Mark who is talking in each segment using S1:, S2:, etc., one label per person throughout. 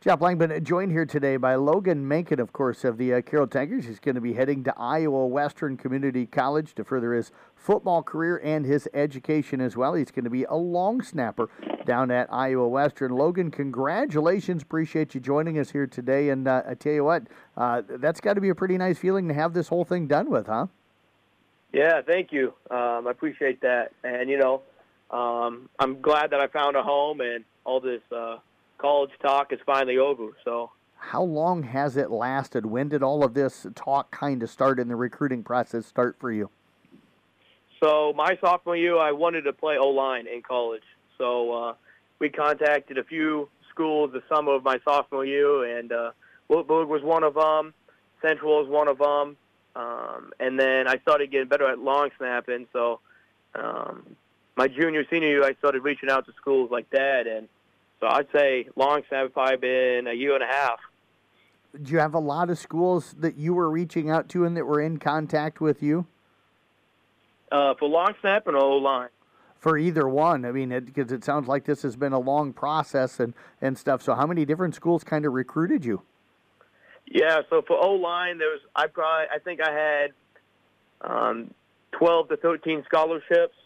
S1: Jeff Langman joined here today by Logan Menken, of course, of the Carroll Tigers. He's going to be heading to Iowa Western Community College to further his football career and his education as well. He's going to be a long snapper down at Iowa Western. Logan, congratulations. Appreciate you joining us here today. And I tell you what, that's got to be a pretty nice feeling to have this whole thing done with, huh?
S2: Yeah, thank you. I appreciate that. And, I'm glad that I found a home and all this college talk is finally over. So,
S1: how long has it lasted? When did all of this talk kind of start and the recruiting process start for you?
S2: So my sophomore year, I wanted to play O-line in college. So we contacted a few schools the summer of my sophomore year, and Wiltburg was one of them. Central was one of them. And then I started getting better at long snapping. So my junior, senior year, I started reaching out to schools like that, and so I'd say long snap probably been a year and a half.
S1: Do you have a lot of schools that you were reaching out to and that were in contact with you?
S2: For long snap and O-line?
S1: For either one. I mean, because it sounds like this has been a long process and stuff. So how many different schools kind of recruited you?
S2: Yeah, so for O-line, I think I had 12 to 13 scholarships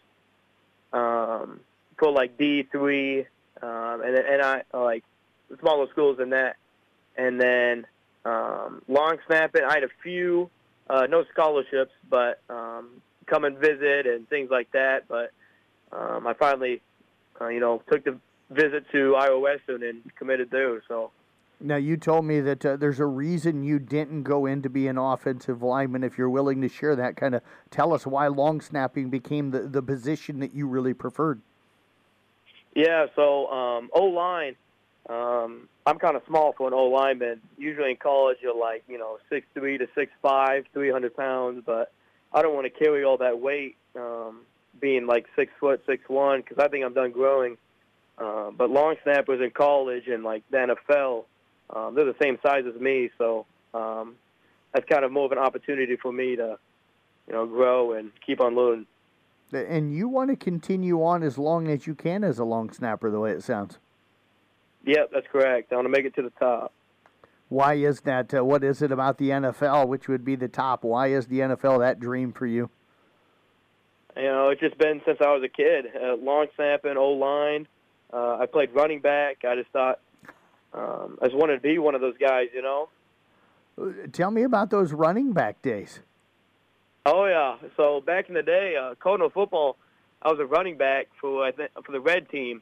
S2: for like D3. And I like smaller schools than that. And then long snapping, I had a few, no scholarships, but come and visit and things like that. But I finally, took the visit to Iowa Western and committed there. So.
S1: Now, you told me that there's a reason you didn't go in to be an offensive lineman. If you're willing to share that, kind of tell us why long snapping became the position that you really preferred.
S2: Yeah, so O-line, I'm kind of small for an O-lineman. Usually in college you're like, 6'3" to 6'5", 300 pounds, but I don't want to carry all that weight being like 6 foot, 6'1", because I think I'm done growing. But long snappers in college and like the NFL, they're the same size as me, so that's kind of more of an opportunity for me to, grow and keep on learning.
S1: And you want to continue on as long as you can as a long snapper, the way it sounds.
S2: Yep, that's correct. I want to make it to the top.
S1: Why is that? What is it about the NFL, which would be the top? Why is the NFL that dream for you?
S2: It's just been since I was a kid. Long snapping, O-line. I played running back. I just thought I just wanted to be one of those guys,
S1: Tell me about those running back days.
S2: Oh, yeah. So back in the day, Cardinal football, I was a running back for the red team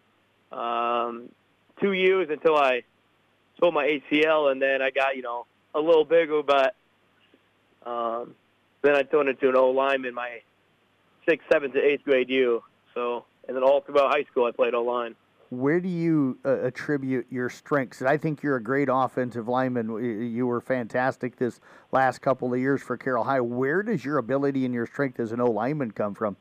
S2: 2 years until I tore my ACL, and then I got, a little bigger, but then I turned into an O-lineman my 6th, 7th, to 8th grade year. So, and then all throughout high school I played O-line.
S1: Where do you attribute your strengths? I think you're a great offensive lineman. You were fantastic this last couple of years for Carroll High. Where does your ability and your strength as an O-lineman come from?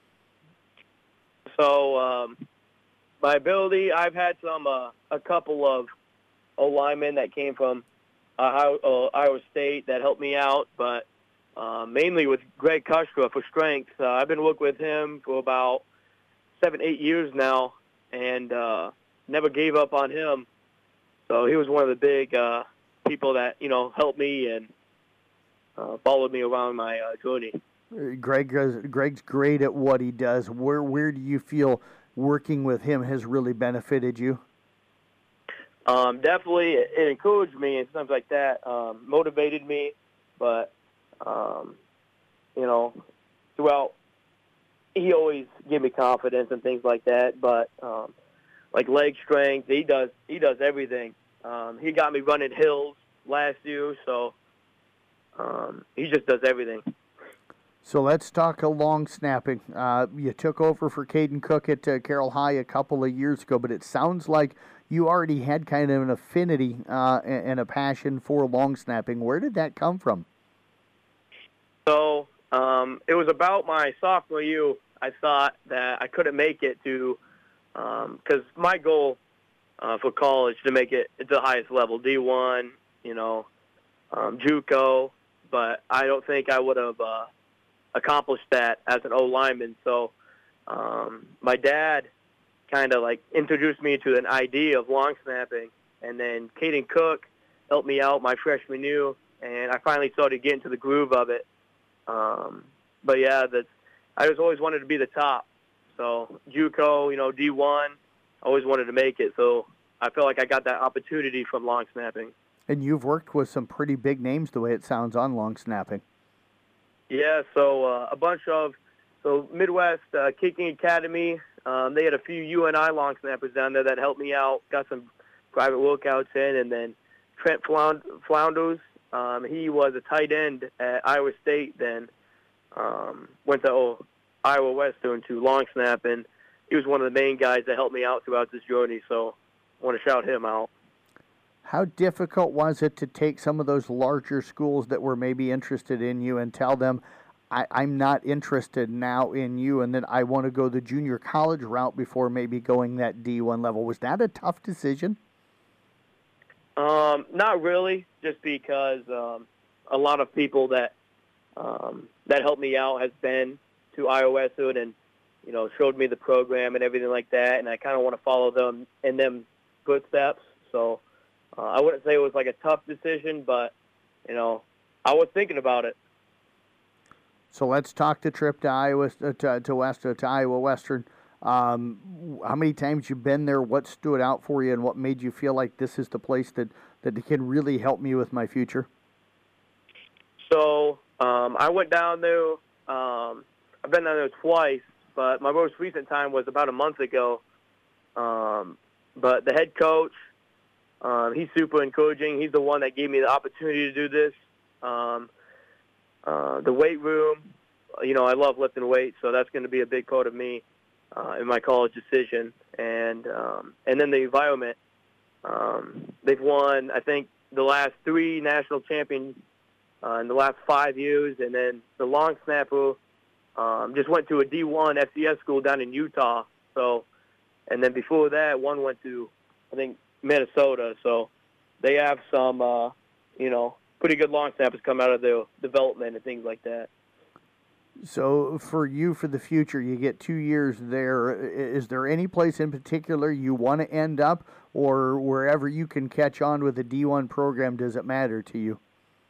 S2: So my ability, I've had a couple of O-linemen that came from Iowa State that helped me out, but mainly with Greg Kushka for strength. I've been working with him for about 7-8 years now, and never gave up on him. So he was one of the big people that, helped me and followed me around my journey.
S1: Greg's great at what he does. Where do you feel working with him has really benefited you?
S2: Definitely, it encouraged me and stuff like that, motivated me. But, throughout, he always gave me confidence and things like that. But like leg strength, he does everything. He got me running hills last year, so he just does everything.
S1: So let's talk long snapping. You took over for Caden Cook at Carroll High a couple of years ago, but it sounds like you already had kind of an affinity and a passion for long snapping. Where did that come from?
S2: So it was about my sophomore year. I thought that I couldn't make it to, because my goal for college to make it to the highest level, D1, JUCO, but I don't think I would have accomplished that as an O-lineman. So my dad kind of like introduced me to an idea of long snapping, and then Caden Cook helped me out my freshman year, and I finally started getting to the groove of it. But yeah, I just always wanted to be the top. So JUCO, D1, I always wanted to make it. So I feel like I got that opportunity from long snapping.
S1: And you've worked with some pretty big names the way it sounds on long snapping.
S2: Yeah, so Midwest Kicking Academy, they had a few UNI long snappers down there that helped me out, got some private workouts in, and then Trent Flounders, he was a tight end at Iowa State, then went to Iowa Western to long snap, and he was one of the main guys that helped me out throughout this journey, so I want to shout him out.
S1: How difficult was it to take some of those larger schools that were maybe interested in you and tell them, I'm not interested now in you, and that I want to go the junior college route before maybe going that D1 level? Was that a tough decision?
S2: Not really, just because a lot of people that helped me out has been to Iowa Western and, showed me the program and everything like that, and I kind of want to follow them in them footsteps. So I wouldn't say it was like a tough decision, but, I was thinking about it.
S1: So let's talk the trip to Iowa Western. How many times you've been there? What stood out for you, and what made you feel like this is the place that can really help me with my future?
S2: So I went down there. I've been down there twice, but my most recent time was about a month ago. But the head coach, he's super encouraging. He's the one that gave me the opportunity to do this. The weight room, I love lifting weights, so that's going to be a big part of me in my college decision. And then the environment. They've won, I think, the last 3 national champions in the last 5 years, and then the long snapper just went to a D1 FCS school down in Utah. So, and then before that, one went to, I think, Minnesota. So they have some, pretty good long snappers come out of their development and things like that.
S1: So for you, for the future, you get 2 years there. Is there any place in particular you want to end up, or wherever you can catch on with the D1 program, does it matter to you?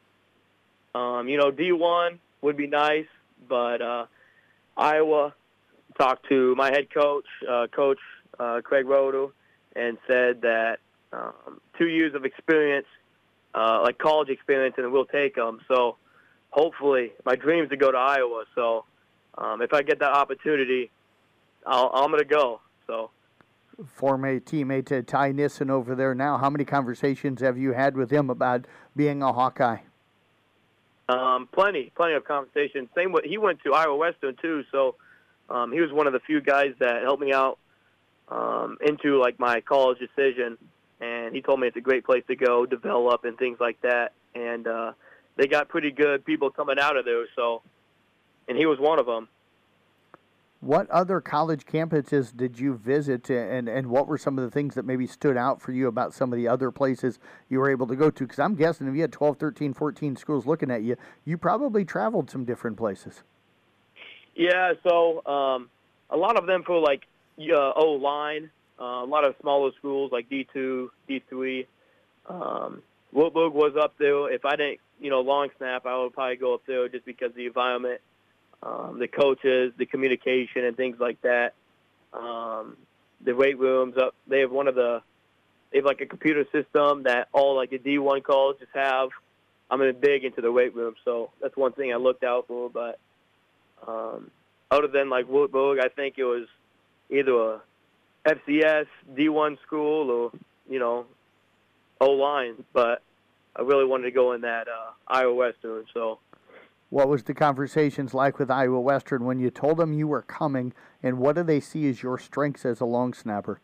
S2: D1 would be nice, but Iowa, talked to my head coach, Craig Roeder, and said that 2 years of experience, like college experience, and we'll take them. So hopefully my dream is to go to Iowa. So if I get that opportunity, I'm going to go. So.
S1: Former teammate to Ty Nissen over there now. How many conversations have you had with him about being a Hawkeye?
S2: Plenty of conversations. He went to Iowa Western too, so he was one of the few guys that helped me out into like my college decision, and he told me it's a great place to go, develop, and things like that. And they got pretty good people coming out of there, and he was one of them.
S1: What other college campuses did you visit, and what were some of the things that maybe stood out for you about some of the other places you were able to go to? Because I'm guessing if you had 12, 13, 14 schools looking at you, you probably traveled some different places.
S2: Yeah, so a lot of them for like O-line, a lot of smaller schools like D2, D3. Wiltburg was up there. If I didn't, long snap, I would probably go up there just because of the environment. The coaches, the communication, and things like that. The weight rooms up. They have like a computer system that all like the D1 colleges have. I'm big into the weight room, so that's one thing I looked out for. But other than like Wiltburg, I think it was either a FCS D1 school or O-line. But I really wanted to go in that Iowa Western, so.
S1: What was the conversations like with Iowa Western when you told them you were coming, and what do they see as your strengths as a long snapper?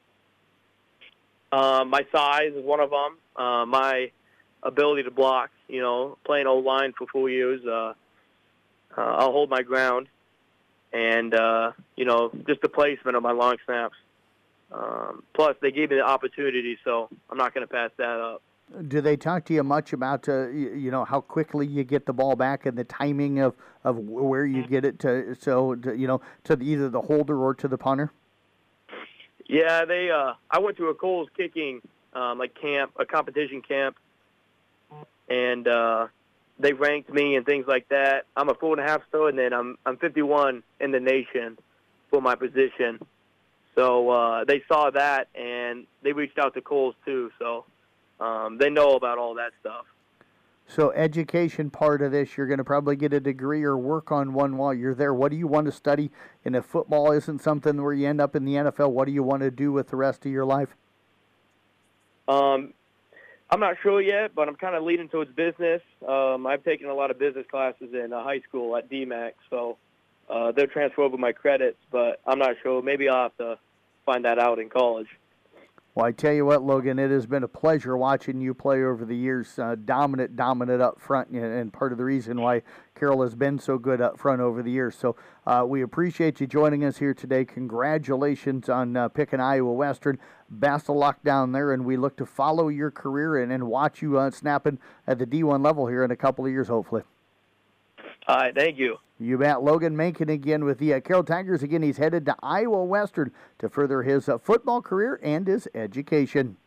S2: My size is one of them. My ability to block, playing O-line for 4 years, I'll hold my ground. And, just the placement of my long snaps. Plus, they gave me the opportunity, so I'm not going to pass that up.
S1: Do they talk to you much about, how quickly you get the ball back and the timing of where you get it to either the holder or to the punter?
S2: Yeah, I went to a Coles Kicking a competition camp, and they ranked me and things like that. I'm a 4.5 star, and then I'm 51 in the nation for my position. So they saw that, and they reached out to Coles too. So they know about all that stuff.
S1: So education part of this, you're going to probably get a degree or work on one while you're there. What do you want to study? And if football isn't something where you end up in the NFL, what do you want to do with the rest of your life?
S2: I'm not sure yet, but I'm kind of leaning towards business. I've taken a lot of business classes in high school at DMAC, so they'll transfer over my credits, but I'm not sure. Maybe I'll have to find that out in college.
S1: Well, I tell you what, Logan, it has been a pleasure watching you play over the years, dominant up front, and part of the reason why Carroll has been so good up front over the years. So we appreciate you joining us here today. Congratulations on picking Iowa Western. Best of luck down there, and we look to follow your career and watch you snapping at the D1 level here in a couple of years, hopefully.
S2: All right, thank you.
S1: You bet. Logan Menken again with the Carroll Tigers. Again, he's headed to Iowa Western to further his football career and his education.